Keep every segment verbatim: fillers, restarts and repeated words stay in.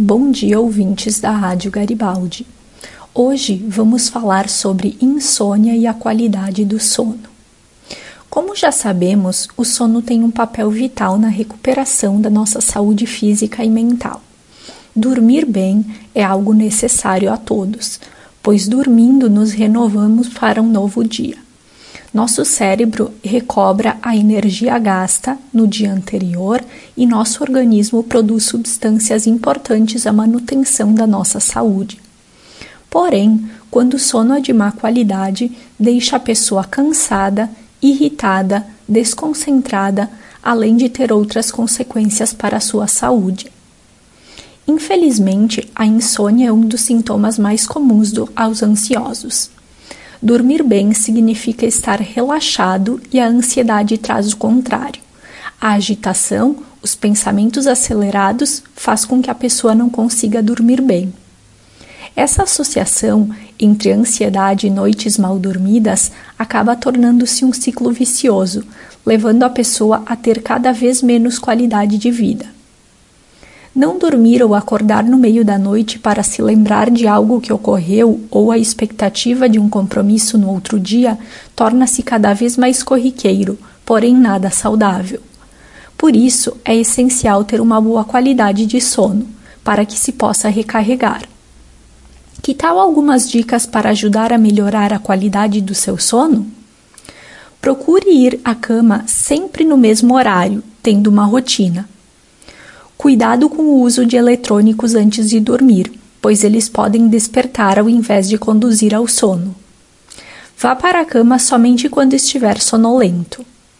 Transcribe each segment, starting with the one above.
Bom dia, ouvintes da Rádio Garibaldi. Hoje vamos falar sobre insônia e a qualidade do sono. Como já sabemos, o sono tem um papel vital na recuperação da nossa saúde física e mental. Dormir bem é algo necessário a todos, pois dormindo nos renovamos para um novo dia. Nosso cérebro recobra a energia gasta no dia anterior e nosso organismo produz substâncias importantes à manutenção da nossa saúde. Porém, quando o sono é de má qualidade, deixa a pessoa cansada, irritada, desconcentrada, além de ter outras consequências para a sua saúde. Infelizmente, a insônia é um dos sintomas mais comuns do, aos ansiosos. Dormir bem significa estar relaxado e a ansiedade traz o contrário. A agitação, os pensamentos acelerados, faz com que a pessoa não consiga dormir bem. Essa associação entre ansiedade e noites mal dormidas acaba tornando-se um ciclo vicioso, levando a pessoa a ter cada vez menos qualidade de vida. Não dormir ou acordar no meio da noite para se lembrar de algo que ocorreu ou a expectativa de um compromisso no outro dia torna-se cada vez mais corriqueiro, porém nada saudável. Por isso, é essencial ter uma boa qualidade de sono, para que se possa recarregar. Que tal algumas dicas para ajudar a melhorar a qualidade do seu sono? Procure ir à cama sempre no mesmo horário, tendo uma rotina. Cuidado com o uso de eletrônicos antes de dormir, pois eles podem despertar ao invés de conduzir ao sono. Vá para a cama somente quando estiver sonolento.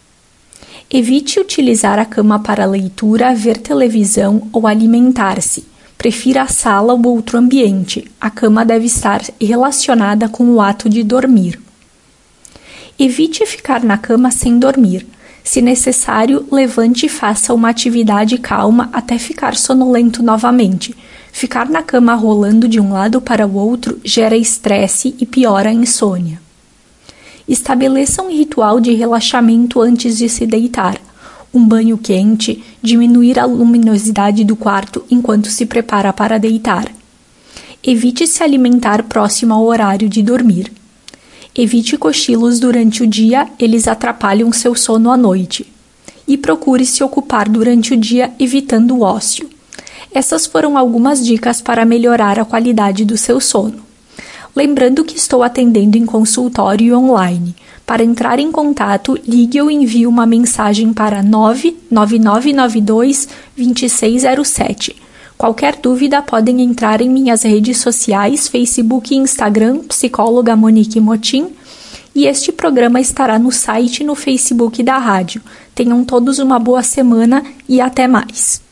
Evite utilizar a cama para leitura, ver televisão ou alimentar-se. Prefira a sala ou outro ambiente. A cama deve estar relacionada com o ato de dormir. Evite ficar na cama sem dormir. Se necessário, levante e faça uma atividade calma até ficar sonolento novamente. Ficar na cama rolando de um lado para o outro gera estresse e piora a insônia. Estabeleça um ritual de relaxamento antes de se deitar. Um banho quente, diminuir a luminosidade do quarto enquanto se prepara para deitar. Evite se alimentar próximo ao horário de dormir. Evite cochilos durante o dia, eles atrapalham seu sono à noite. E procure se ocupar durante o dia, evitando o ócio. Essas foram algumas dicas para melhorar a qualidade do seu sono. Lembrando que estou atendendo em consultório e online. Para entrar em contato, ligue ou envie uma mensagem para nove nove nove nove dois, dois seis zero sete. Qualquer dúvida podem entrar em minhas redes sociais, Facebook e Instagram, psicóloga Monique Motim, e este programa estará no site e no Facebook da rádio. Tenham todos uma boa semana e até mais.